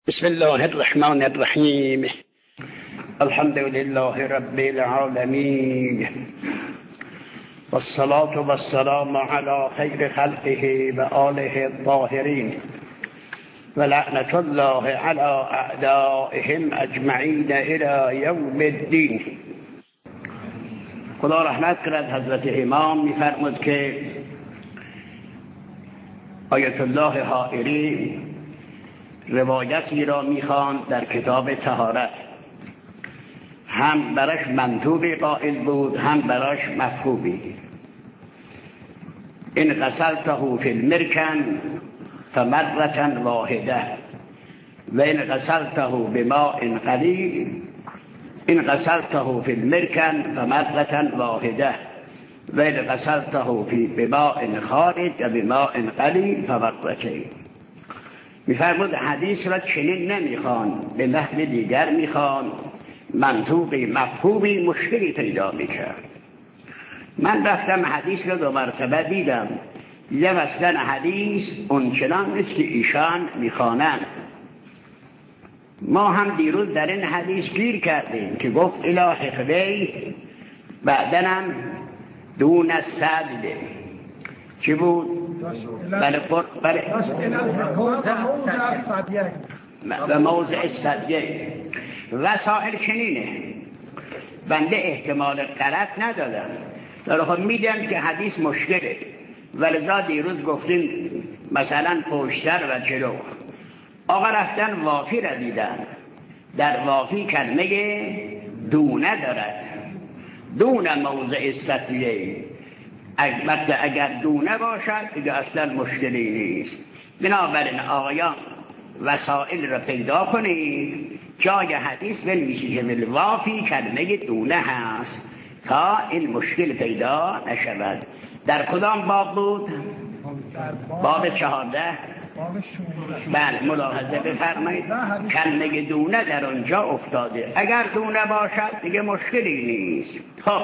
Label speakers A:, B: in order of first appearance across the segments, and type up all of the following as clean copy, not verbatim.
A: بسم الله الرحمن الرحیم. الحمد لله رب العالمین والصلاة والسلام على خیر خلقه و آله الطاهرین و لعنت الله على اعدائهم اجمعین الى یوم الدین. خدا رحمت کند. حضرت امام می‌فرمود که آیت الله حائری روایتی را میخواند در کتاب طهارت، هم براش منطوبی قائل بود هم براش مفهومی. این غسلته فی المرکن فمرة واحده و این غسلته بماء قلیل این غسلته فی المرکن فمرة واحده و این غسلته بماء خارج و بماء قلیل فمرتين. می‌فرمود حدیث را چنین نمیخوان، به نحو دیگر میخوان، منطوقی مفهومی مشکلی پیدا میکرد. من رفتم حدیث را 2 مرتبه دیدم. اصلا حدیث اونچنان نیست که ایشان میخوانند. ما هم دیروز در این حدیث گیر کردیم که گفت الی حقوی بعدنم دون السدد. چی بود؟ و موضع السدیه. وسائل چنینه. بنده احتمال غلط ندادم، در خود میدم که حدیث مشکله، ولذا دیروز گفتیم مثلا پشتر و جلو. آقا رفتن وافی را دیدن، در وافی کلمه دونه دارد، دون موضع السدیه. اگر دونه باشد دیگه اصلا مشکلی نیست. بنابراین آقایان وسائل را پیدا کنید، جای حدیث بنویسید که بالوافی کلمه دونه هست تا این مشکل پیدا نشود. در کدام باب بود؟ باب 14. بله، ملاحظه بفرمایید کلمه دونه در اونجا افتاده. اگر دونه باشد دیگه مشکلی نیست. خب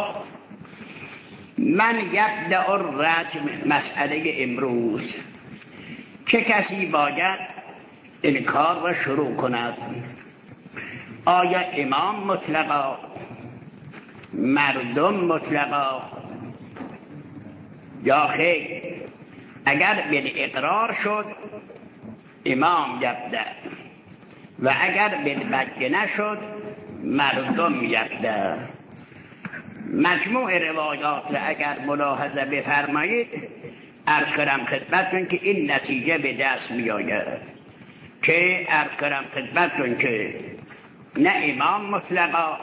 A: من یبدأ الرجم، مسئله امروز. چه کسی باید این کار را شروع کند؟ آیا امام مطلقا، مردم مطلقا، یا خیر؟ اگر بالاقرار شد امام یبدأ و اگر بالبینه شد مردم یبدأ. مجموع روایات را اگر ملاحظه بفرمایید عرض کنم خدمتتون که این نتیجه به دست می آید که عرض کنم خدمتتون که نه امام مطلقا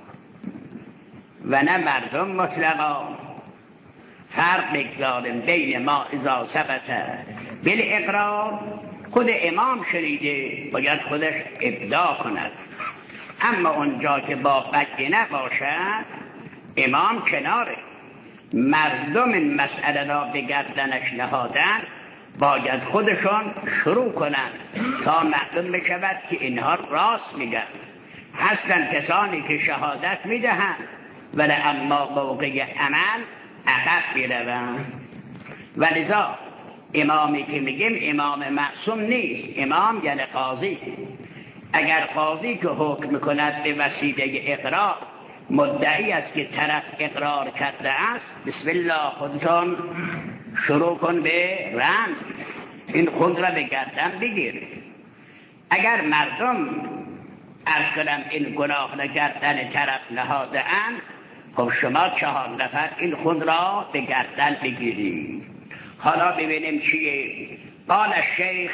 A: و نه مردم مطلقا. فرق بگذاریم بین ما اذا ثبت بالاقرار. خود امام شنیده باید خودش ابداع کند، اما اونجا که با بینه باشد امام کناره. مردم این مسئله را به گردنش نهادن، باید خودشون شروع کنند تا معلوم بشود که اینها راست میگن. هستن کسانی که شهادت میدهند ولی اما موقع عمل عقب میروند. ولذا امامی که میگیم امام معصوم نیست. امام یعنی قاضی. اگر قاضی که حکم میکند به وسیله اقرار مدعی است که طرف اقرار کرده است، بسم الله خودتون شروع کن به رند، این خود را به گردن بگیر. اگر مردم عرض کنم این گناه را گردن طرف نهاده اند، خب شما 4 نفر این خود را به گردن بگیرید. حالا ببینیم چیه. قال الشیخ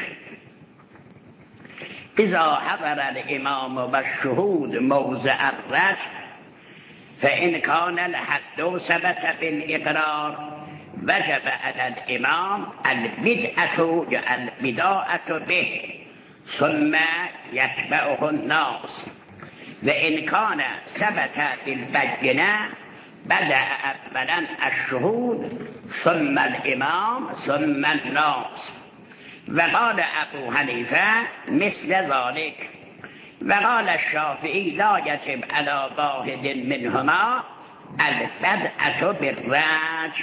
A: اذا حضر الامام و الشهود موضع الرجم فإن كان الحد ثبت بالإقرار وجب على الإمام البداءة به ثم يتبعه الناس، وإن كان ثبت بالبينة بدأ أولا الشهود ثم الإمام ثم الناس. وقال أبو حنيفة مثل ذلك. وقال الشافعي لا يجب على واحد منهما البدءة بالرجم.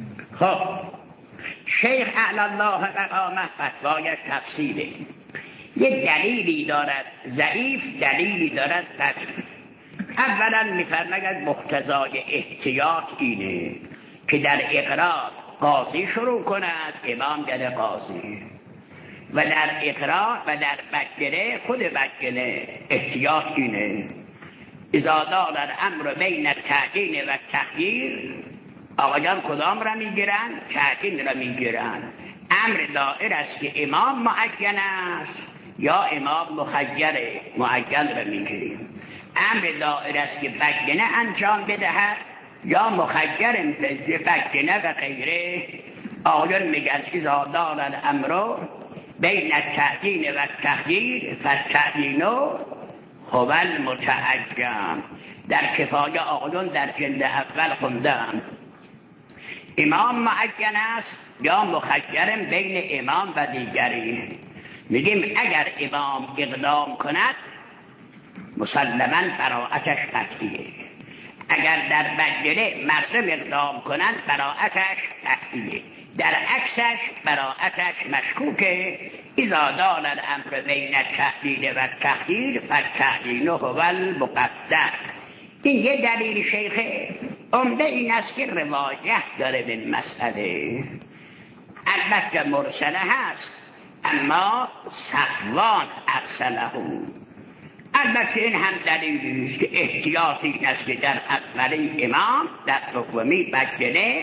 A: خب شیخ اعلی الله مقامه فتوایش تفصیله. یک دلیلی دارد ضعیف، دلیلی دارد قوی. اولا میفرماید مقتضای احتیاط اینه که در اقرار قاضی شروع کند، امام در قاضی، و در اقرار و در بگنه خود بگنه. احتیاط اینه اذا دار الامر بین التعیین و التخییر. آقایان کدام را میگیرن؟ تعیین را میگیرن. امر دائر است که امام معین است یا امام مخیره، معین را میگیریم. امر دائر است که بگنه انجام بدهد یا مخیر بگنه و غیره. آقایان میگن اذا دار الامر بین التعیین و التخییر فالتعیین هو المتعین. در کفایه آقایان در جلد اول خوندم امام معین است یا مخیر بین امام و دیگری. میگیم اگر امام اقدام کند مسلماً براءتش قطعیه، اگر در بگنه مردم اقدام کنند براءتش قطعیه، در عکسش براءتش مشکوکه. اذا دار الامر بین التعیین و التخییر فالتعیین هو المقدم. این یه دلیل شیخه. عمده این است که روایت داره به مسئله، البته مرسله هست اما صفوان ارسله. البته این هم دلیلی است که احتیاطی این است که در اولی امام در دومی بگنه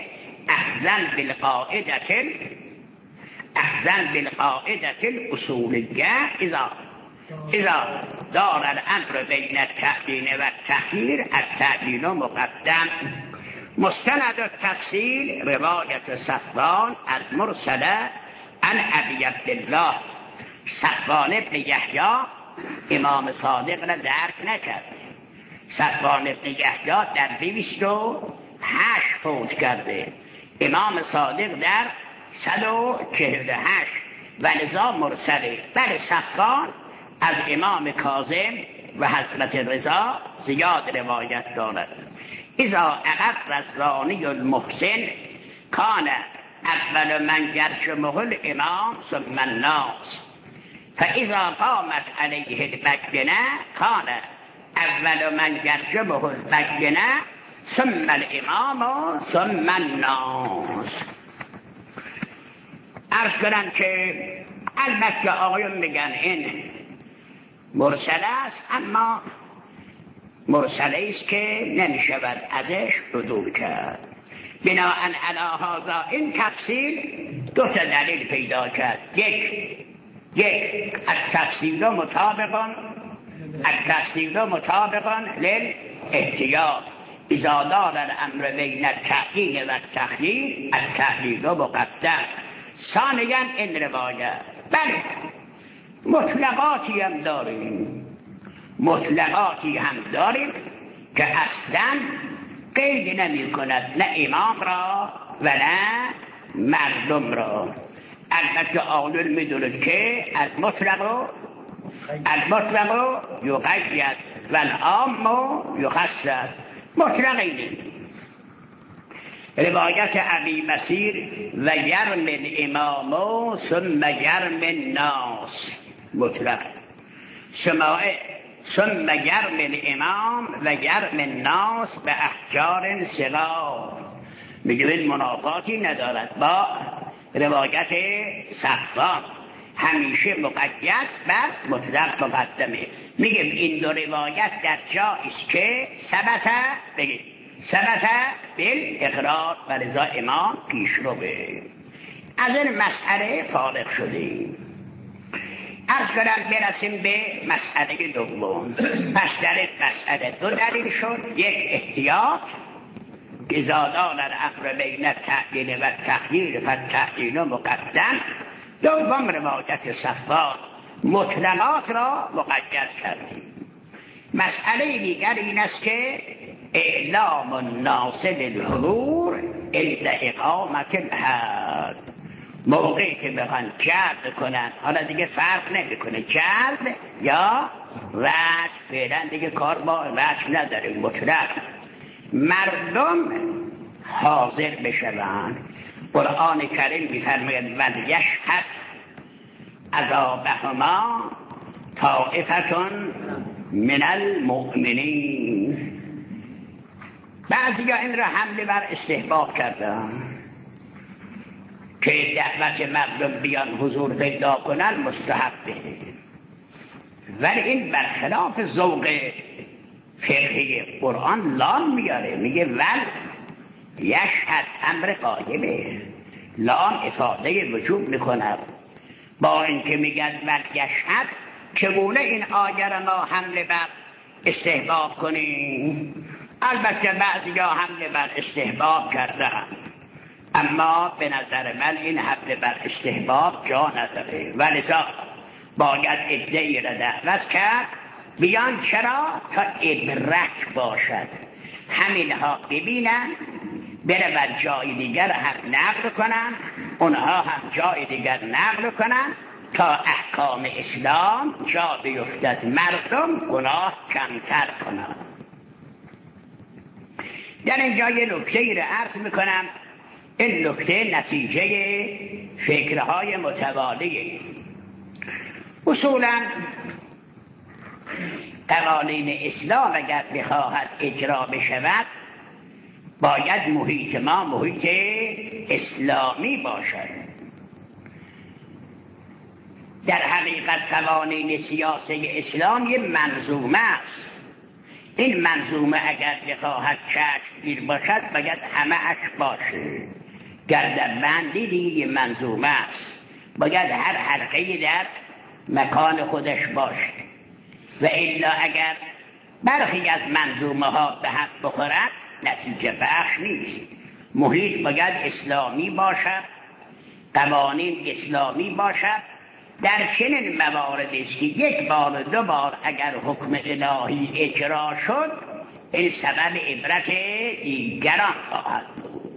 A: اخذن بالقاعدة الاصولیه اذا دار الامر بین التعیین و التخییر التعیین مقدم. مستند التفصیل روایت صفوان المرسله عن ابی عبدالله. صفوان ابن یحیی امام صادق را درک نکرد. صفوان ابن یحیی در 208 فوت کرده، امام صادق در 148 و لذا مرسله. بله صفوان از امام کاظم و حضرت رضا زیاد روایت دارد. اذا اقر الزانی المحسن کان اول من یرجمه الامام ثم الناس فاذا قامت علیه البگنه کان اول من یرجمه البگنه ثم الامام ثم الناس. عرض کنم که البته آقایون میگن این مرسله است، اما مرسله است که نمیشود ازش رجوع کرد. بناءً علی هذا این تفصیل دو تا دلیل پیدا کرد. یک التفصیل مطابقاً للاحتیاط اذا دار الامر بین التعیین و التخییر التعیین مقدم. ثانیاً این روایت بله مطلقاتی هم داریم که اصلا قید نمی کند نه امام را و نه مردم را. البته آقایون میدونید که المطلق یقید و العام یخصص. مطلق اینه روایت ابی مسیر و یرم الامام ثم یرم الناس مطلق. سماعه ثم یرم الامام و یرم الناس به احجار صغار. میگه این منافاتی ندارد با روایت صفوان، همیشه مقید بر مطلق مقدمه. میگم این دو روایت در جایی است که ثبت بالاقرار و لذا امام پیشروه. از این مسئله فارغ شدیم. عرض کنم برسیم به مسئله دوم. پس در این مسئله دو دلیل شد. یک احتیاط اذا دار الامر بین التعیین و التخییر فالتعیین مقدم. دوم روایت صفوان مطلقات را مقید کردیم. مسئله دیگر این است که اعلام الناس للحضور عند اقامت الحد. موقعی که بخوان جلب کنن، حالا دیگه فرق نمیکنه جلب یا وجه، فعلا دیگه کار با وجه نداره، مطلق مردم حاضر بشوند. قرآن کریم می‌فرماید ولیشهد عذابهما طائفتون من المؤمنین. بعضی ها این را حمله بر استحباب کردن که دعوت مردم بیان حضور پیدا کنن مستحبه، ولی این برخلاف ذوق فقهی قرآن لام میاره، میگه ول یشهد امر غایبه، لام افاده وجوب میکند. با اینکه میگن ول یشهد، چگونه این آیه را ما حمله بر استحباب کنیم؟ البته بعضی ها حمله بر استحباب کردن، اما به نظر من این حمله بر استحباب جا نداره، ولذا باید ادعی را دعوت کرد بیان. چرا؟ تا عبرت باشد، همینها ببینن، برون جای دیگر هم نقل کنن، اونها هم جای دیگر نقل کنن، تا احکام اسلام جا بیفتد، مردم گناه کمتر کنن. در اینجا یه نکته ای را عرض میکنم. این نکته نتیجه فکرهای متوالیه. اصولا قوانین اسلام اگر بخواهد اجرا بشود باید محیط ما محیط اسلامی باشد. در حقیقت قوانین سیاسی اسلام یه منظومه است. این منظومه اگر بخواهد چشمگیر باشد باید همه اش باشه. گردنبندی دیگه یه منظومه است، باید هر حلقه‌ای در مکان خودش باشه، و الا اگر برخی از منظومه ها به هم بخورد نتیجه بخش نیست. محیط باید اسلامی باشد، قوانین اسلامی باشد. در چنین مواردی است که یک بار دو بار اگر حکم الهی اجرا شد این سبب عبرت دیگران خواهد بود،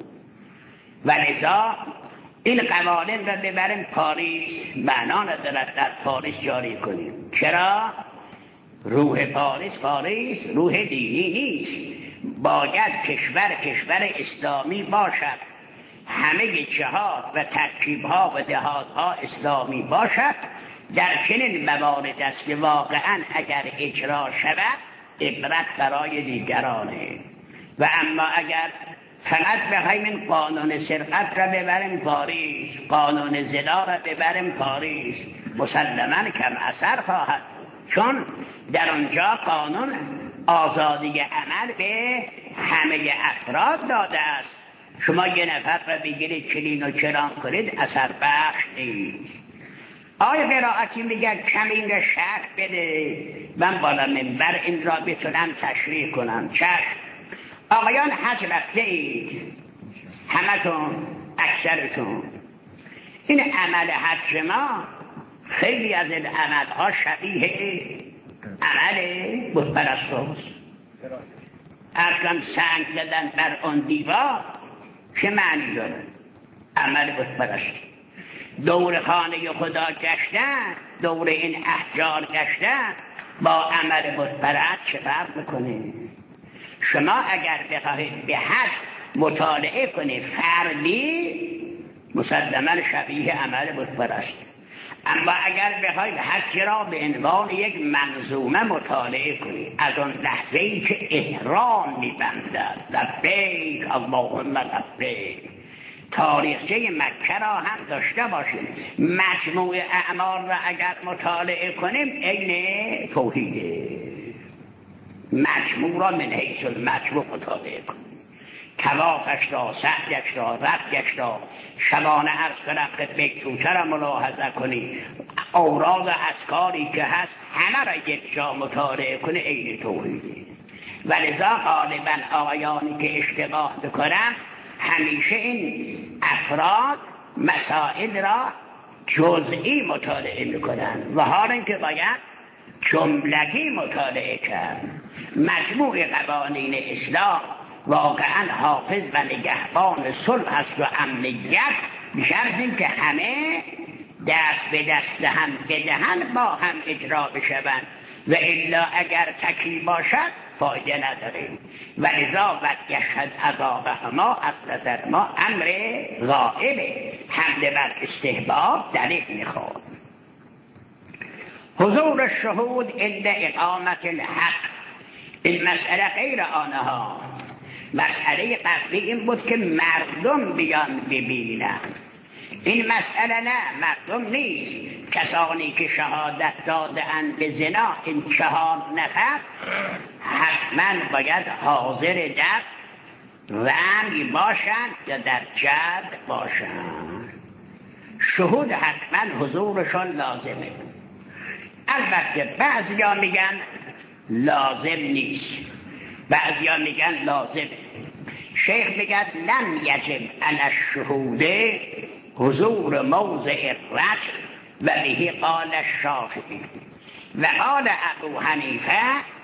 A: ولذا این قوانین را ببریم پاریس، معنا ندارد در پاریس جاری کنیم. چرا؟ روح پاریس روح دینی نیست. باید کشور اسلامی باشد، همه جهات و ترکیبها و دهاتها اسلامی باشد. در چنین موارد است که واقعا اگر اجرا شود عبرت برای دیگرانه. و اما اگر فقط بخوایم این قانون سرقت را ببریم پاریس، قانون زنا را ببریم پاریس، مسلماً کم اثر خواهد، چون در آنجا قانون آزادی عمل به همه افراد داده است. شما یه نفر را بگیرید چلین و چران کنید اثر بخش نیست. آیه قرائتی میگه کمین را شرح بده، من بالا منبر این را بتونم تشریح کنم. چشم آقایان حج رفته اید، همتون اکثرتون، این عمل حج ما خیلی از این عملها شبیه عمل بتپرستاست. ارکان سنگ زدن بر اون دیوار چه معنی داره؟ عمل بتپرست. دور خانه خدا گشتن، دور این احجار گشتن با عمل بتپرست چه فرق میکنه؟ شما اگر بخواهید به حج مطالعه کنید فردی، مسلماً شبیه عمل بتپرست. اما اگر بخواید حج را به عنوان یک منظومه مطالعه کنید، از آن لحظه‌ای که احرام می‌بندد لبیک اللهم لبیک، تاریخچه مکه را هم داشته باشیم. مجموع اعمال را اگر مطالعه کنیم عین توحیده. مجموع را من حیث المجموع مطالعه کنیم، توافش را، سعیش را، رفتش را، شبانه عرض کنم خدمت توشه را ملاحظه کنی، اوراق اذکاری که هست همه را یک جا مطالعه کنی، عین توحیده. ولذا غالبا آقایانی که اشتباه بکنن همیشه این افراد مسائل را جزئی مطالعه میکنن و حال اینکه باید جملگی مطالعه کرد. مجموع قوانین اسلام واقعا حافظ و نگهبان صلح است و امنیت، بشرط اینکه همه دست به دست هم بدهند با هم اجرا بشوند، و الا اگر تکی باشد فایده نداره. ولذا قد یشهد عذابهما از نظر ما امر غائبه، حمله بر استحباب دلیل میخواد. حضور الشهود عند اقامت الحق. این مسئله غیر آنها. مسئله قبلی این بود که مردم بیان ببینن. این مسئله نه، مردم نیست. کسانی که شهادت داده‌اند به زنا، این 4 نفر حتما باید حاضر در رمی باشند یا در جد باشند. شهود حتما حضورشون لازمه. البته بعضیا میگن لازم نیست، بعضیا میگن لازمه. شیخ میگه لم یجب علی الشهود حضور موضع الرجم و به قال الشافعی و قال ابو حنیفه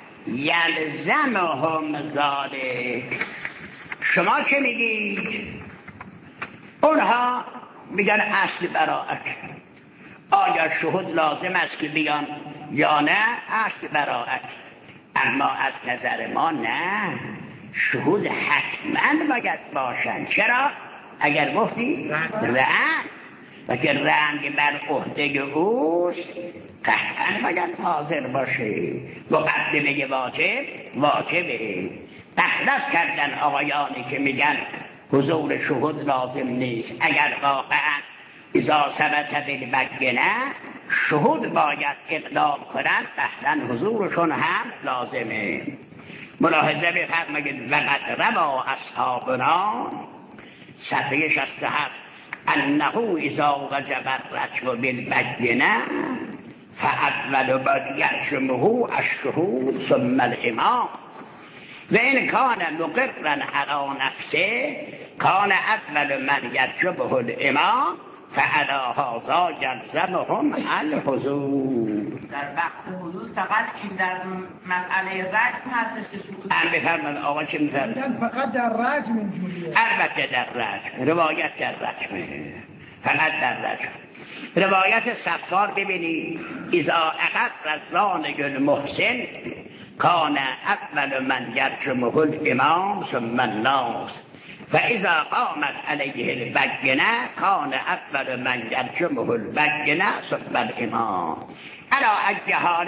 A: یلزمهم ذلک. شما چه میگید؟ اونها میگن اصل براءت. آیا شهود لازم است که بیان یا نه؟ اصل براءت. اما از نظر ما نه، شهود حتما باید باشن. چرا؟ اگر گفتی رعن و که رنگ بر عهده اوست قطعا باید حاضر باشه. مقدمه واجبه. تخلص کردن آقایانی که میگن حضور شهود لازم نیست. اگر واقعا اذا ثبت بالبینه شهود باید اقدام کنند، قطعا حضورشون هم لازمه. ملاحظه بفرمایید وقد روا اصحابنا صفحه 67 انه اذا وجب الرجم بالبینه فاول من یرجمه الشهود ثم الامام و این کان مقرا علی نفسه کان اول من یرجمه الامام فعلی هذا یلزمهم الحضور.
B: در بحث حدود فقط این در مسئله رجم هستش که شهود
A: بفرمایید. آقا چه میفرمایید؟
C: فقط در رجم اینجوریه.
A: البته در رجم، روایت در رجمه، فقط در رجم. روایت صفار ببینید اذا اقر الزانی المحسن کان اول من یرجمه الامام ثم الناس فاذا قامت علیه البینه کان اول من یرجمه البینه ثم الامام. علی ای حال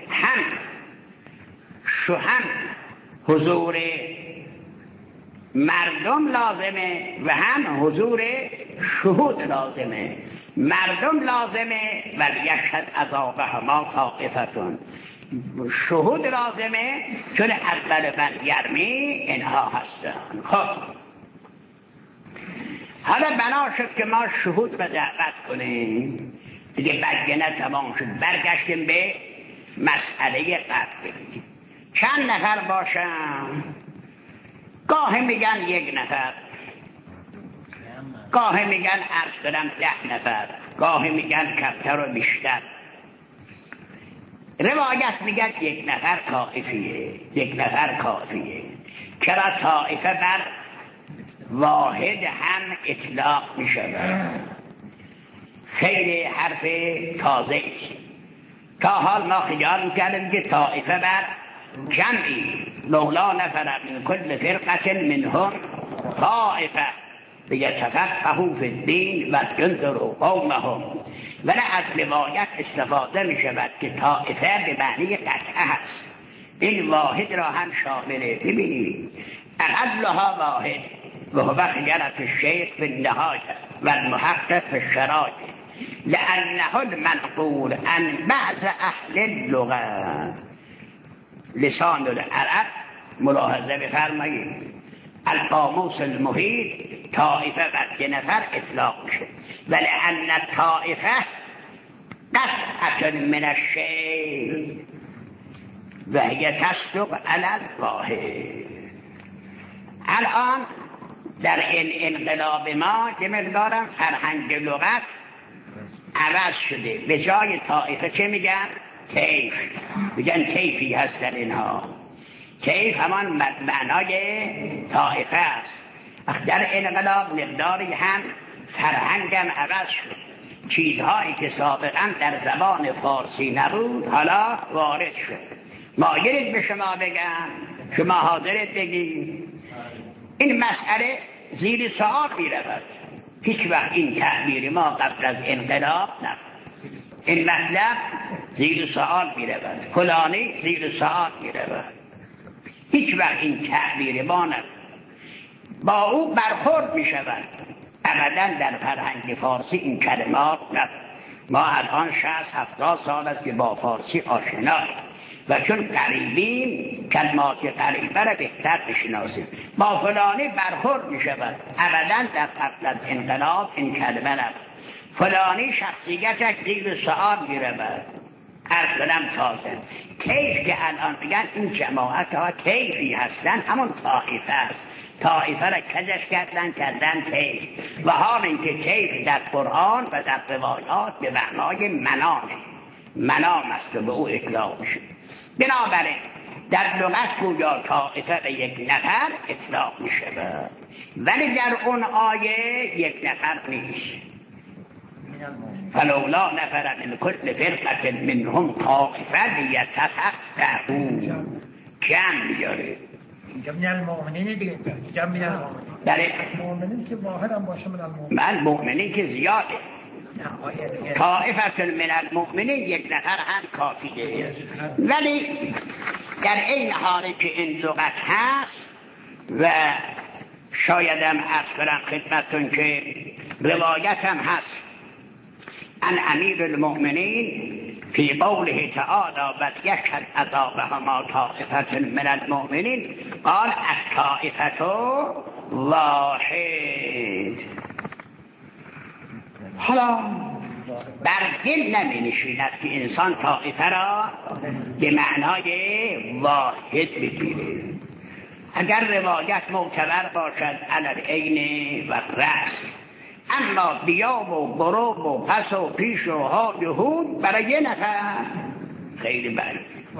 A: هم حضور مردم لازمه و هم حضور شهود لازمه. مردم لازمه ولی یشهد عذابهما طائفتون. شهود لازمه چون اول من یرمی اینها هستن. خب حالا بنا شد که ما شهود به دعوت کنیم دیگه. بگنه تمام شد. برگشتیم به مسئله قبلی. چند نفر باشن؟ گاهی میگن 1 نفر، گاهی میگن عرض کنم 10 نفر، گاهی میگن کمتر و بیشتر. روایت میگن 1 نفر کافیه. 1 نفر کافیه. چرا طائفه بر واحد هم اطلاق میشود. خیلی حرف تازه است. تا حال ما خیال میکردیم که طائفه بر جمعی لولا نفر من کل فرقه منهم طائفه لیتفقهوا فی الدین و ینذروا قومهم. ولی از روایت استفاده می شود که طائفه به معنی قطعه هست. این واحد را هم شامله. ببینید اقلها واحد و هو خیرة الشیخ فی النهایه و المحقق فی الشرایط لانه المنقول عن بعض اهل اللغه لسان العرب. ملاحظه بفرمایید القاموس المحیط طائفه بر 2 نفر اطلاق میشه ولی ان طائفه قطعه من الشیء و هی تصدق علی الواحد. الان در این انقلاب ما که مقدارم فرهنگ لغت عوض شده. به جای طائفه چه میگن؟ کیف. میگن کیفی هستن اینها. کیف همان معنای طائفه است. در انقلاب مقداری هم فرهنگم عوض شد. چیزهایی که سابقا در زبان فارسی نبود حالا وارد شد. مایلید به شما بگم، شما حاضرت بگید. این مسئله زیر سوال می رود. هیچ وقت این تعبیر ما قبل از انقلاب نبود. این مطلب زیر سوال می‌رود، فلانی زیر سوال می‌رود. هیچ وقت این تعبیر ما با او برخورد می‌شود. ابداً در فرهنگ فارسی این کلمات نه. ما الان 60-70 سال است که با فارسی آشناییم و چون قریبیم کلمات قریبه را بهتر بشناسیم. با فلانی برخورد می‌شود. ابداً در قبل از انقلاب این کلمه نبود. فلانی شخصیتش زیر سوال می‌رود. عرض کنم تازه کیف که الان میگن این جماعت ها کیفی هستن، همون طائفه است. طائفه را کجش کردن کیف. و حال اینکه کیف در قرآن و در روایات به معنای منام است و به او اطلاق میشه. بنابراین در لغت گویا طائفه به یک نفر اطلاق میشه، ولی در اون آیه یک نفر نیست. فلولا نفر من كل فرقة منهم طائفة لیتفقهوا. جمع میاره
C: جمع المؤمنین دیگه. جمع المؤمنین.
A: بله
C: مؤمنین که واحد هم باشه من المؤمنین.
A: مؤمنین که زیاده. طائفة من المؤمنین یک نفر هم کافیه. ولی در این حالی که این لغت هست و شایدم عرض کنم خدمتتون که روایت هم هست عن امیر المؤمنین فی قوله تعالی و یشهد عذابهما طائفة من المؤمنین قال الطائفة واحد. حالا بر دل نمی نشیند که انسان طائفه را به معنای واحد بگیره. اگر روایت معتبر باشد علی العین و رأس، اما بیاب و بروب و پس و پیش و حال و هود برای یه نفر خیلی بله.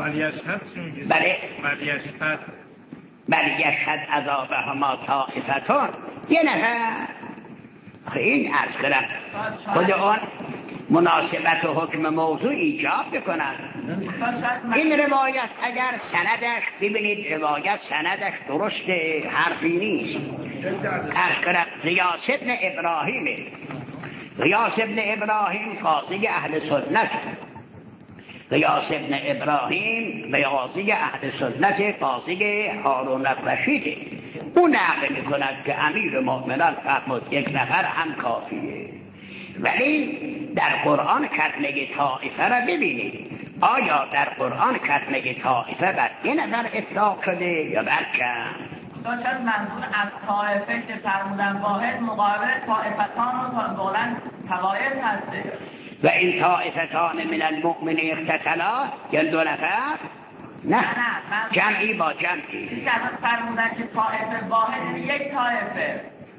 A: بله یشهد عذابهما طائفتون یه نفر خیلی عرض کنم خود اون مناسبت و حکم موضوع ایجاب بکنن. این روایت اگر سندش ببینید روایت سندش درسته، حرفی نیست. عرض کنم غیاث ابن ابراهیم قاضی اهل سنت، غیاث ابن ابراهیم قاضی اهل سنت، قاضی هارون الرشید. اون نقل میکند که امیر مؤمنان فرمود یک نفر هم کافیه. ولی در قرآن کلمه طائفه را ببینید، آیا در قرآن کلمه طائفه بر یه نفر اطلاق شده یا بر کم؟
B: شاید منظور از طائفه که فرمودن واحد مقابل طائفتان و بلند طوایف هسته
A: و این طائفتان من المؤمنین اقتتلا یا دو نفر؟ نه جمعی با جمعی.
B: که فرمودن که طائفه واحد یک طائفه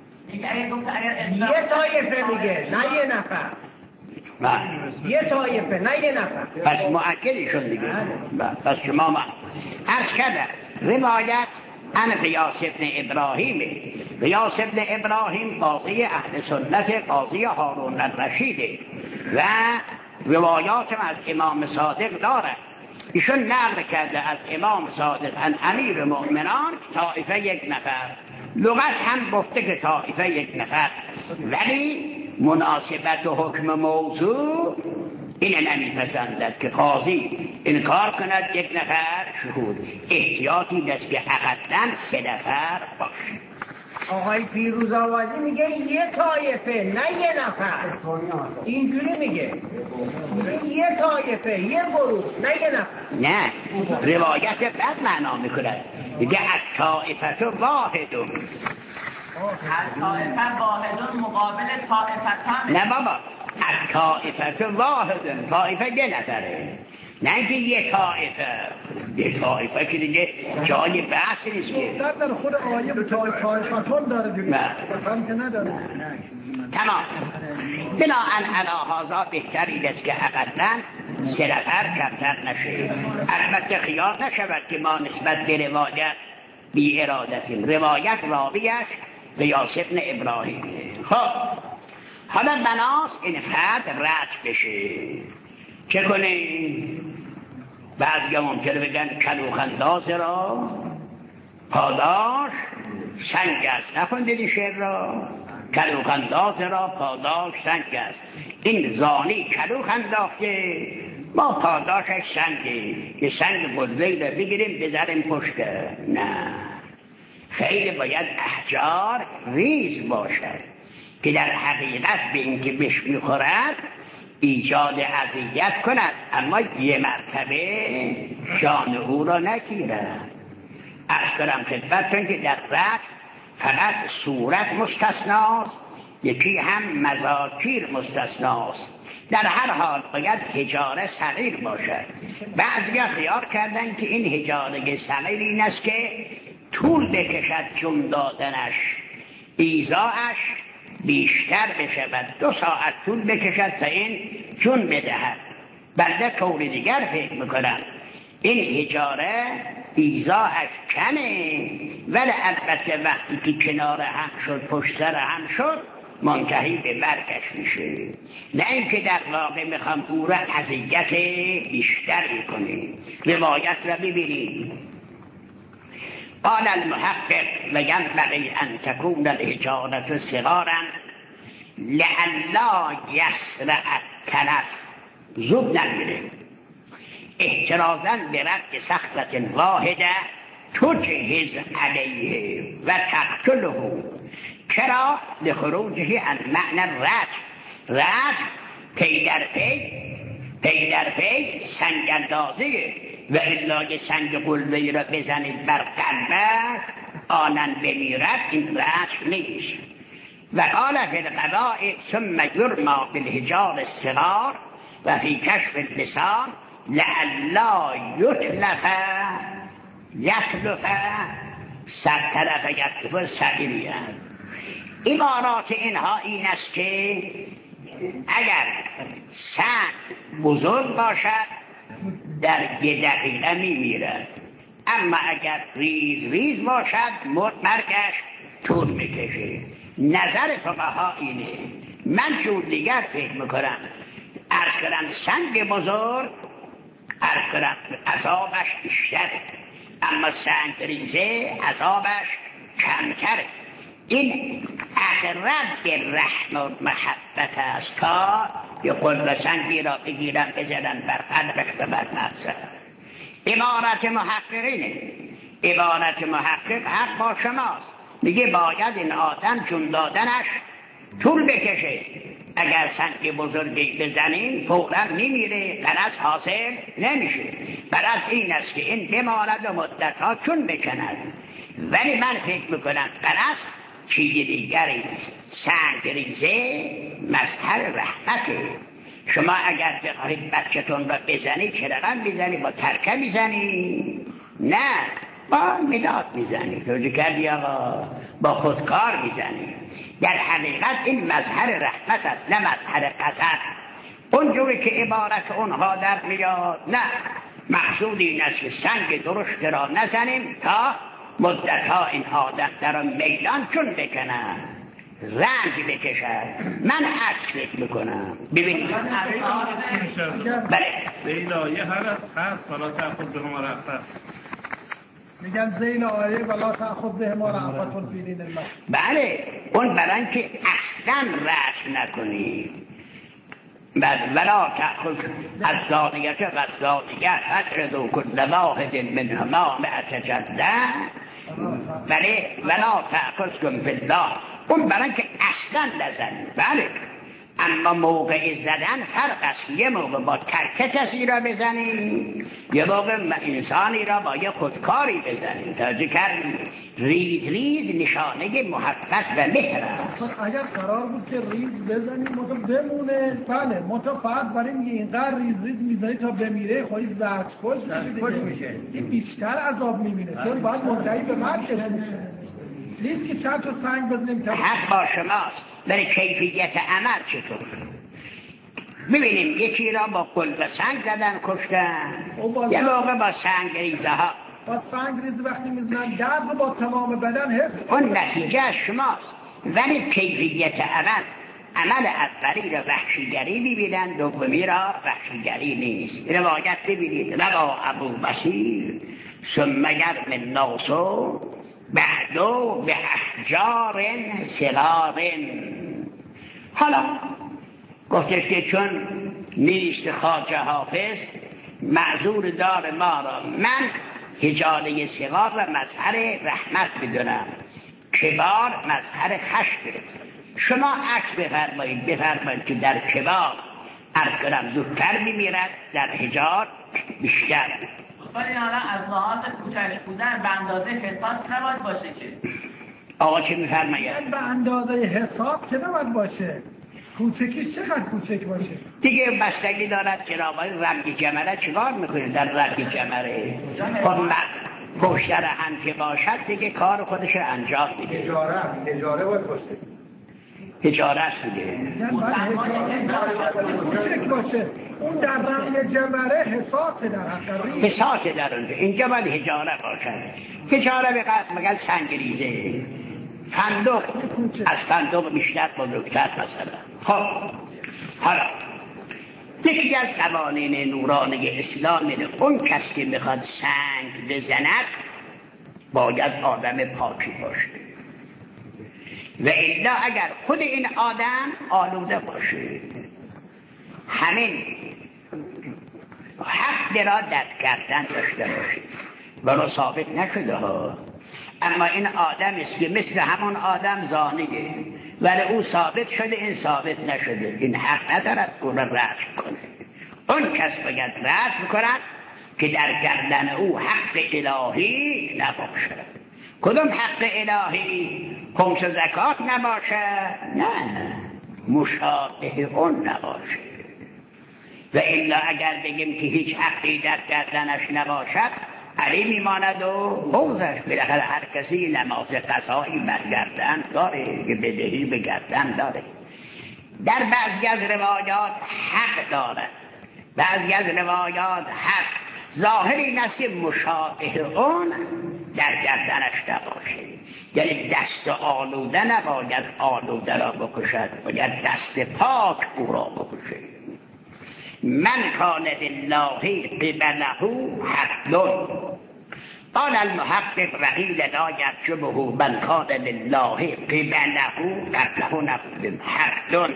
C: یه طایفه میگه نه یه نفر. یه طایفه نه یه نفر.
A: پس مؤکدی شد دیگه. پس شما عرض کردم روایت عن غیاث ابن ابراهیم. غیاث ابن ابراهیم قاضی اهل سنت، قاضی هارون الرشید و روایات از امام صادق دارد. ایشون نقل کرده از امام صادق عن امیر مؤمنان طائفه یک نفر. لغت هم گفته که طائفه یک نفر، ولی مناسبت و حکم موضوع این نمیپسندد که قاضی انکار کند یک نفر شهود. احتیاطی دست که اقدن 3 نفر باشه.
C: آقای پیروز آوازی میگه یه طایفه نه یه نفر. اینجوری میگه یه طایفه یه گروه نه یه نفر.
A: نه روایت بد معنا میکند، میگه الطائفه واحدون.
B: الطائفه واحدون مقابل طائفتان.
A: نه بابا الطائفه واحدون، طائفه یه نفره، نه اینکه یه طائفه که دیگه جای بحث نیست که
C: در خود آیه به طائفتان داره دیگه فهم که نداره.
A: تمام. بناهن علی هذا بهتری است که اقلا 3 نفر کمتر نشه. البته خیال نشود که ما نسبت به روایت بی ارادتیم. روایت راویش غیاث ابن ابراهیم. خب حالا بناست این فرد رد بشه، چه کنیم؟ بعضی ممکنه بگن کلوخنداز را پاداش سنگ است. نخوندید این شعر را؟ کلوخنداز را پاداش سنگ است. این زانی کلوخ انداخته، ما پاداشش سنگه، یه سنگ بزرگی رو بگیریم بذاریم پشت. نه، خیلی باید احجار ریز باشد که در حقیقت به اینکه بهش میخورد ایجاد اذیت کند، اما یه مرتبه جان او را نگیرد. عرض کنم خدمتتون که در رفت فقط صورت مستثناست، یکی هم مذاکیر مستثناست. در هر حال باید حجاره صغیر باشد. بعضیا خیال کردن که این حجاره صغیر این است که طول بکشد جون دادنش، ایذاش بیشتر بشود، 2 ساعت طول بکشد تا این جون بدهد. بنده طور دیگر فکر میکنم این حجاره ایذاش کمه، ولی البته وقتی که کنار هم شد، پشت سر هم شد، منتهی به مرگش میشه. نه اینکه در واقع میخوام او را اذیت بیشتری کنیم. روایت را ببینید. قال المحقق وینبغی ان تكون الحجارة صغارا لئلا یسرع التلف، زود نمیره، احترازا برد صخرة واحده تجهز علیه و تقتله. چرا؟ لخروجه عن معنی رد پی در پی سنگ اندازه، و الا سنگ قلبه را بزنید بر قلبه آنن بمیرد، این رد نیست. و قال فی القضاء ثم یرما بالحجار الصغار و فی کشف اللسان لئلا یتلف سرطرف یتلف سعیریان. عبارات اینها این است که اگر سنگ بزرگ باشد در 1 دقیقه میمیرد، اما اگر ریز باشد مرگش طول میکشه. نظر فقها اینه. من جور دیگر فکر میکنم. عرض کنم سنگ بزرگ عرض کنم عذابش بیشتره، اما سنگ ریزه عذابش کمتره. این اقرب به رحم و محبت است تا یه قلب سنگی را بگیرن بزنن بر قلبش و بر مغزش. عبارت محقق حق با شماست. میگه باید این آدم جون دادنش طول بکشه. اگر سنگ بزرگی بزنین فوراً میمیره، غرض حاصل نمیشه. غرض این است که این بماند و مدتها چون بکند. ولی من فکر میکنم غرض چیز دیگری است. سنگ ریزه مظهر رحمته. شما اگر بخواهید بچه‌تون را بزنید چه رقم بزنید؟ با ترکه میزنید؟ نه، با مداد میزنید. توجه کردی آقا؟ با خودکار میزنید. در حقیقت این مظهر رحمت است، نه مظهر قذر. اونجوری که عبارت اونها در میاد، نه، مقصود این است که سنگ درشت را نزنیم تا مدتها این آدم در میدان چون بکنن، رنج بکشد. من عکس فکر میکنم. ببینید بله
D: زیل آیه هر خاص ولا تأخذ به ما رأفت،
C: میگم زیل آیه ولا تأخذ به ما رأفت فی دین الله.
A: بله، اون برای که اصلا رنج نکنی. ولا تأخذ از زانیت و زانیت فجلدوا کل واحد منهما 100 جلده. بله، ولا تأخذکم فی الله، اون برای که اصلا نزنی. بله، اما موقع زدن فرق است. یه موقع با ترکه کسی را بزنی، یه موقع انسانی را با یه خودکاری بزنی. توجه کردی؟ ریز نشانه محبت و مهر است.
C: اگر قرار بود که ریز بزنیم متو بمونه، بله، متو فقط برای میگه اینقدر ریز میزنی تا بمیره، خواهی زهرکش میشه. این بیشتر عذاب میبینه، چون باید منتهی به مرگش میشه. نیست که چند تا سنگ بزنیم.
A: حق با شماست. برای کیفیت عمل چطور؟ ببینیم یکی را با قلب سنگ زدن کشتن، یه موقع با سنگ ریزه ها.
C: با سنگ ریزه وقتی میزنن درد رو با تمام بدن حس،
A: اون نتیجه از شماست. ولی کیفیت عمل اولی را وحشیگری میبینن، دومی را وحشیگری نیست. روایت ببینید. روا ابو بصیر ثم یرمی الناس بعدو به احجار صغار. حالا گفتش که چون نیست خواجه حافظ معذور دار ما را. من هجاله صغار و مظهر رحمت بدونم، کبار مظهر خشم. شما عکس بفرمایید که در کبار عرض کنم زودتر میمیرد، در هجار بیشتر.
B: ولی حالا از لحاظ کوچک بودن به اندازه حساب نباید باشه که.
A: آقا چه میفرماید؟
C: به اندازه حساب که نباید باشه. کوچکیش چقدر کوچک باشه؟
A: دیگه بستگی دارد جنابای رنگ جمره چیکار میکنه در رنگ جمره. خب پشتر هم که باشد دیگه کار خودش انجام میده.
E: هجاره باید باشه.
A: هجاره است دیگه.
C: کوچک باشه. اون در رنگ جمره حساته در حقیقت.
A: حساته در اونجا. اینجا باید هجاره باشد. هجاره به قدر مگل سنگریزه. فندق از فندق بیشتر بزرگتر مثلا. خب حالا یکی از قوانین نورانی اسلام اینه اون کس که میخواد سنگ بزند باید آدم پاکی باشه، و الا اگر خود این آدم آلوده باشه همین حق را درک کردن داشته باشه. ولو ثابت نشده ها، اما این آدم است که مثل همون آدم زانیه، ولی او ثابت شده این ثابت نشده، این حق ندارد اون را رفع کنه. اون کس باید رفع کند که در گردن او حق الهی نباشد. کدوم حق الهی؟ خمس و زکات نباشد؟ نه، مشابه اون نباشه. و الا اگر بگیم که هیچ حقی در گردنش نباشد علی میماند و حوزش. بالاخره هر کسی نماز قضایی بر گردن داره، که بدهی به گردن داره. در بعضی از روایات حق دارد، بعضی از روایات حق ظاهر این است که مشابه اون در گردنش نباشه. یعنی دست آلوده نباید آلوده را بکشد، باید دست پاک او را بکشه. من کان لله قبله حق. قال المحقق رحیل لا یرجبه من کان لله قبله نقل حق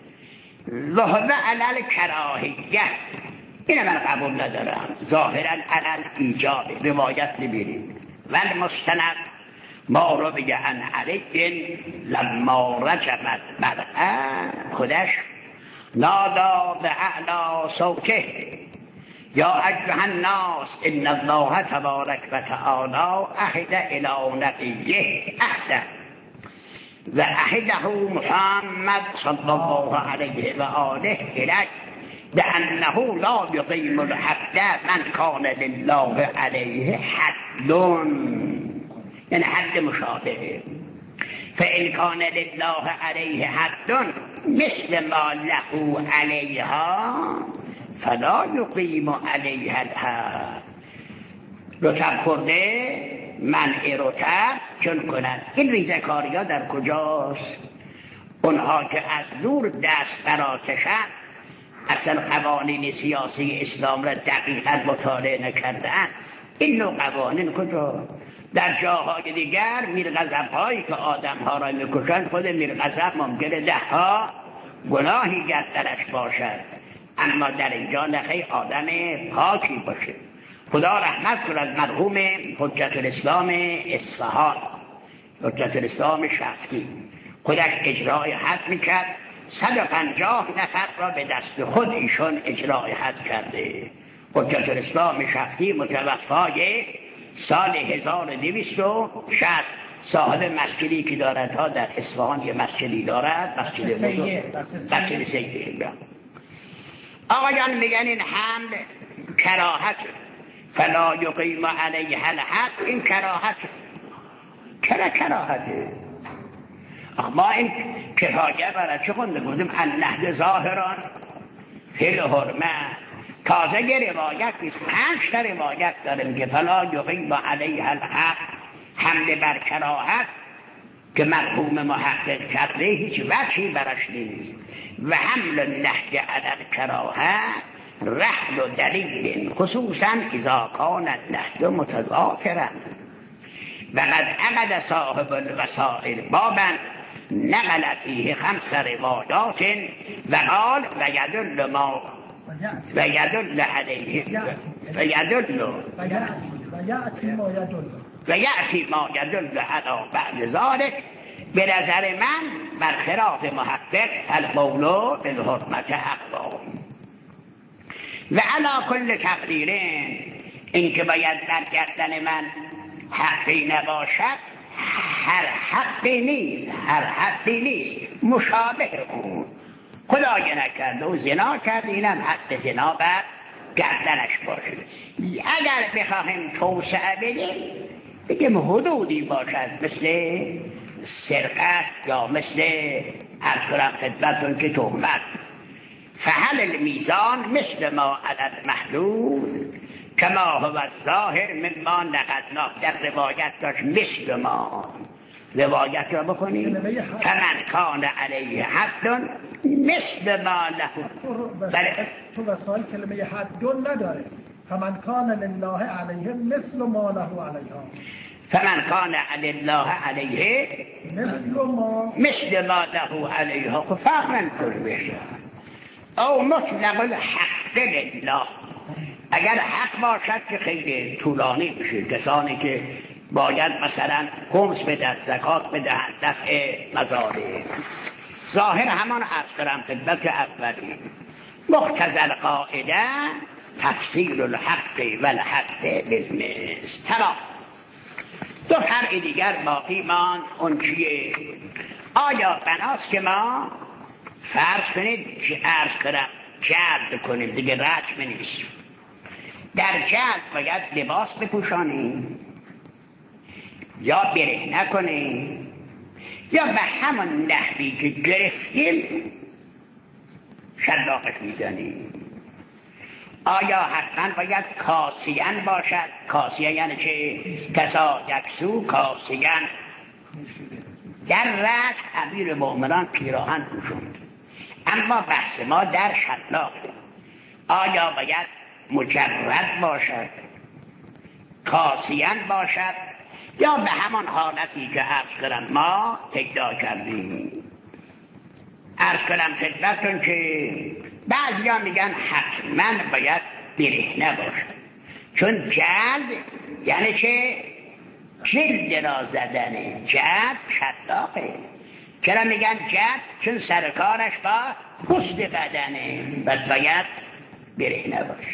A: ذهب علی الکراهیه. این من قبول ندارم. ظاهرا علی ایجاب روایت نبینید. ولی مستند ما رو بگه عن علی لما رجمت مرعه خودش نادا به اعلا صوته یا ایها الناس ان الله تبارک و تعالی عهد الی نبیه عهده و عهده محمد صلی الله علیه و آله الیه بأنه لا يقيم الحد من كان لله عليه حد، یعنی حد مشابه. فإن كان لله عليه حد مثل ما له عليها فلا يقيم عليها الحد. رتب خورده منع رتب چون کنند. این ریزکاری ها در کجاست؟ اونها که از دور دست برآتشند اصلا قوانین سیاسی اسلام را دقیقا مطالعه نکردن. این نوع قوانین کجا؟ در جاهای دیگر میرغضب‌هایی که آدم‌ها را میکشند خود میرغضب ممکنه 10 گناهی گردنش باشد، اما در اینجا نخی آدم پاکی باشه. خدا رحمت کند مرحوم حجت الاسلام اصفهان، حجت الاسلام شفقی، خودش اجرای حد میکرد. 150 نفر را به دست خود ایشون اجرای حد کرده. حجت الاسلام شفقی متوفای سال 1260 صاحب مسجدی که دارد ها در اصفهان یه مسجدی دارد، مسجد سیده. آقایان میگن این حمل کراهت فلا یقیم علیه الحد. این کراهت چرا کراهته؟ ما این کفایه برای چه خونده بودیم النهد ظاهران فی الحرمه. تازه یه روایت نیست، 5 تا روایت داریم که فلا یقیم علیه الحد، حمله بر کراهت که مرحوم محقق کرده هیچ وجهی برش نیست. و حمل النهج علی الکراهه رحل و دلیل خصوصا اذا کان النهج متضافرا. و قد عقد صاحب الوسائل بابا نقل فیه 5 روایات و قال و یدل ما و یدل علیه و یدل و یأتی ما یدل علی بعد ذلک. به نظر من برخلاف محقق القول بالحرمت اقوا و علی کل تقدیر این که باید برگردن من حقی نباشد، هر حقی نیست مشابه اون. خدای نکرده و زنا کرد، اینم حق زنا بر گردنش باشه. اگر بخواهیم توسعه بگیم حدودی باشد، مثل سرقت یا مثل ارکرم خدمتون که تهمت. فهل المیزان مثل ما عدد محدود کما هو الظاهر مما نقدنا. در روایت داشت مثل ما، روایت را بکنید فمن کان علیه حد مثل ما له.
C: تو وسائل کلمه حد نداره. فمن کان لله علیه مثل ما له علیها.
A: فمن کان لله علیه مثل ما له علیها. خب فرق نمی‌کنه بشه. او مطلق الحق لله. اگر حق باشد که خیلی طولانی میشه. کسانی که باید مثلا خمس بدن، زکات بدن، دفع مظالم، ظاهر همان عرض دارم خدمت اولی. مقتضی القاعده تفسیر الحق و الحق بالمثل. تمام. دو فرع دیگر باقی ماند. اون چیه؟ آیا بناست که ما فرض کنید که عرض کنم جلد کنید، دیگه رجم نیست، در جلد باید لباس بپوشانیم یا برهنه کنیم یا به همون نحوی که گرفتیم شلاقش میزنیم. آیا حتما باید کاسیان باشد؟ کاسیان یعنی چه؟ کسا یکسو کاسیان. در رجم امیر مؤمنان پیراهن پوشوند، اما بحث ما در شلاق. آیا باید مجرد باشد، کاسیان باشد، یا به همان حالتی که عرض کنم ما تکرار کردیم؟ عرض کنم خدمتتون که بعضیا میگن حتما باید برهنه باشد، چون جلد یعنی که جلد را زدنه. جلد شلاقه. چرا میگن جلد؟ چون سرکارش با پوست بدنه، بس باید برهنه باشه.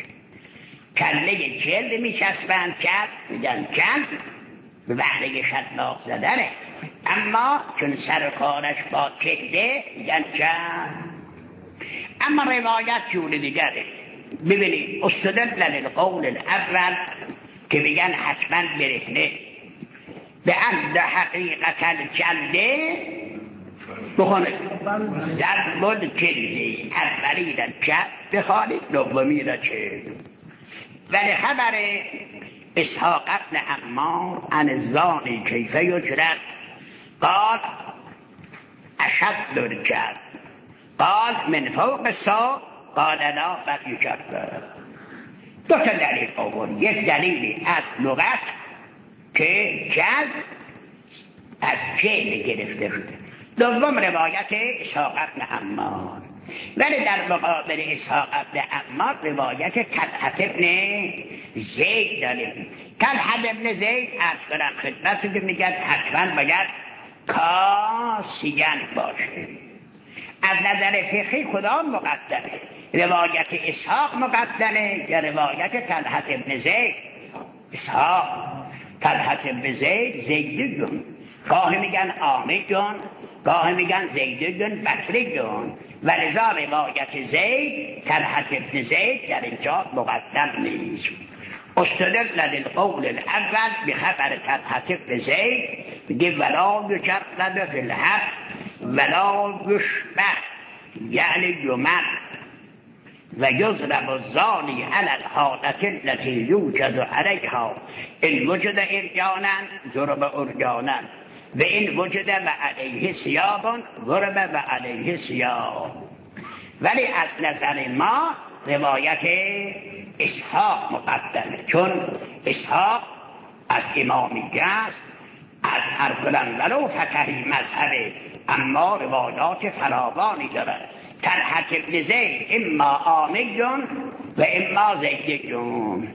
A: کله جلد میچسبند، جلد میگن جلد به بهره شلاق زدنه، اما چون سرکارش با کله میگن جلد. اما روایت جور دیگره. ببینید استدلل للقول الاول که میگن حتما برهنه به ان حقیقت الجلده بخونه در بود کله اولی را جد بخوانید، دومی را چه. ولی خبر اسحاق ابن عمار عن الزانی کیف یجرد قال اشد الجد قال من فوق ساق قال لا بل یجرد. دو تا دلیل آورد. یک دلیلی از لغت که جد از جل گرفته شده. دوم روایت اسحاق ابن عمار. ولی در مقابل اسحاق ابن عمار روایت طلحة ابن زید داریم. طلحة ابن زید عرض کنم خدمتتون که میگن حتما باید کاسیان باشه. از نظر فقهی کدام مقدمه؟ روایت اسحاق مقدمه یا روایت طلحة ابن زید؟ اسحاق. طلحة ابن زید زیدیون، گاهی میگن آمیدون، گاهی میگن زیدیون بکریون، و لذا روایت زید طلحة ابن زید در اینجا مقدم نیست. استدل للقول الاول بخبر طلحة ابن زید میگه ولا یجرد فی الحق ولا یشبه، یعنی یمن و یضرب الزانی علی الحالة التي یوجد علیها ان وجد ارجانا ضرب ارجانا و این وجد و علیه ثیاب ضرب و علیه ثیاب. ولی از نظر ما روایت اسحاق مقدمه، چون اسحاق از امامیه است، از ارسلن ولو فقهی مذهبه، اما روایات فراوانی دارد. طلحة ابن زید اما آمیون و اما زیدون.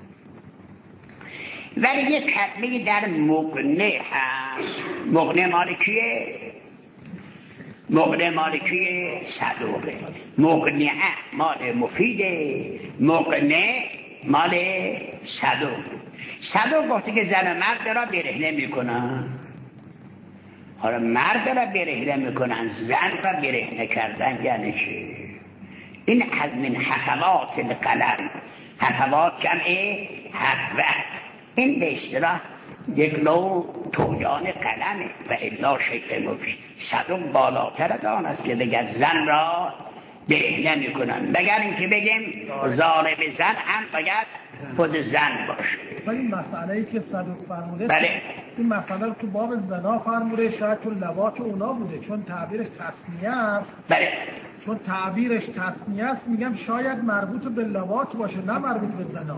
A: ولی یک کلمه در مغنه هست. مغنه مال کیه؟ مغنه مال کیه؟ صدوقه. مغنه مال مفیده، مغنه مال صدوق. صدوق وقتی که زن مرد را برهنه میکنن، حالا مرد را برهنه میکنن، زن را برهنه کردن یعنی چی؟ این از من حفوات القلم. حفوات جمعه حفوه، این به اصطلاح یک نوع توجان قلمه و الا شیء مفید. صدوق بالاتر از آن است که بگه زن را برهنه میکنن، مگر اینکه بگیم ضارب زن هم باید خود زن باشه.
C: این مسئله‌ای که صدوق فرموده،
A: بله،
C: این مسئله رو تو باب زنا فرموده، شاید تو لواط اونا بوده، چون تعبیرش تثنیه است.
A: بله،
C: چون تعبیرش تثنیه است میگم شاید مربوط به لواط باشه نه مربوط به زنا.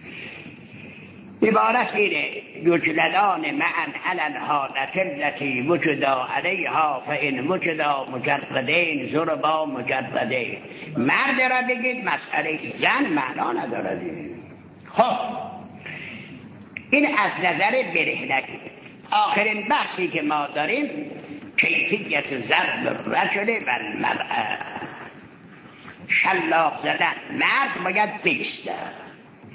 A: عبارت اینه: یجلدان معا علی الحالة التي وجدا علیها فان وجدا مجردین ضربا مجردین. مرد را بگید، مسئله زن معنا ندارد. خب این از نظر برهنگی. آخرین بحثی که ما داریم کیفیت ضرب الرجل و المرأة. شلاق زدن، مرد باید بایستد،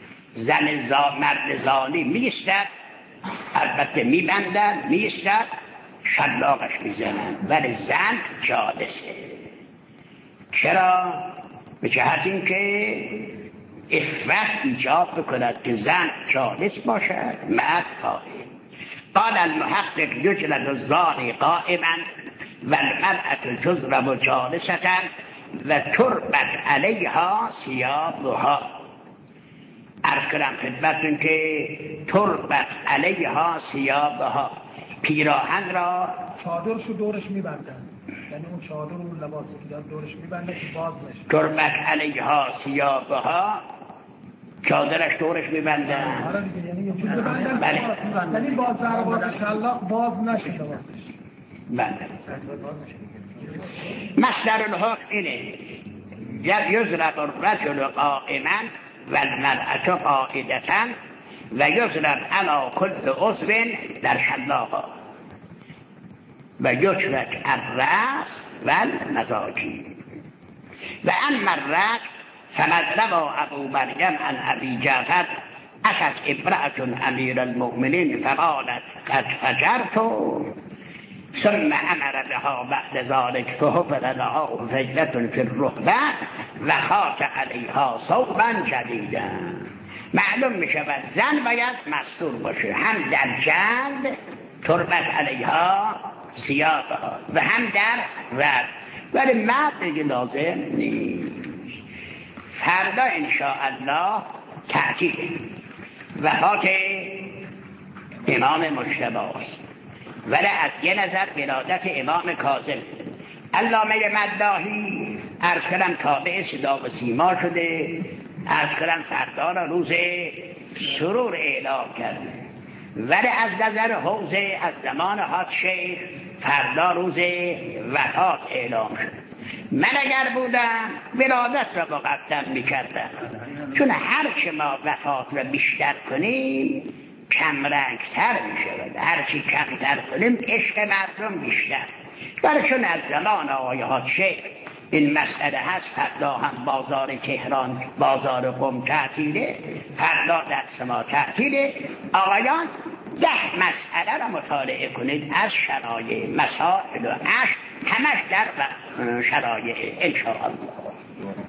A: مرد زانی میستد، البته میبندن، میستد، شلاقش میزنن، ولی زن جالسه. چرا؟ به جهت این که عفت ایجاب بکند که زن جالس باشد، مرد قائم. قال المحقق یجلد الزانی قائما و المرأة تضرب جالسة و تربط علیها ثیابها. عرض کنم خدمتتون که تربط علیها ثیابها، پیراهن را
C: چادرشو دورش میبندن، یعنی اون چادر و اون لباسی که دار دورش میبندن که باز نشه.
A: تربط علیها ثیابها، چادرش دورش میبندن.
C: آره دیگه، یعنی یه جور ببندن،
A: بله،
C: یعنی با ضربات شلاق باز نشه لباسش.
A: بله. مصدر الحکم اینه: یضرب الرجل قائما و المرأة قائدة و یضرب علی کل عضو در شلاقها و یترک الرأس و المزاجی. و اما الرجل فقد روى ابو مریم عن ابی جعفر اتت امرأة امیر المؤمنین فقالت قد فجرت ثم امر بها بعد ذلك فحفر لها فجلة في الرهبة و خاط علیها ثوبا جدیدا. معلوم می شود زن باید مستور باشه، هم در جلد تربت علیها ثیابها و هم در رد، ولی مرد دیگه لازم نیست. فردا انشاءالله تعطیل وفات امام مجتبی است، ولی از یه نظر ولادت امام کاظم. علامه مداحی عرض کردم تابع صدا و سیما شده، عرض کردم فردا را روز سرور اعلام کرده، ولی از نظر حوزه از زمان حاج شیخ فردا روز وفات اعلام شد. من اگر بودم ولادت را مقدم میکردم، چون هر چه ما وفات را بیشتر کنیم کمرنگتر میشود، هر چی کمتر کنیم عشق مردم بیشتر. برای چون از زمان آقای حاج شیخ این مسئله هست، فردا هم بازار تهران بازار قم تعطیله، فردا دست ما تعطیله. آقایان 10 مسئله را مطالعه کنید از شرایع مسائل و عشق، همش در شرایع انشاءالله.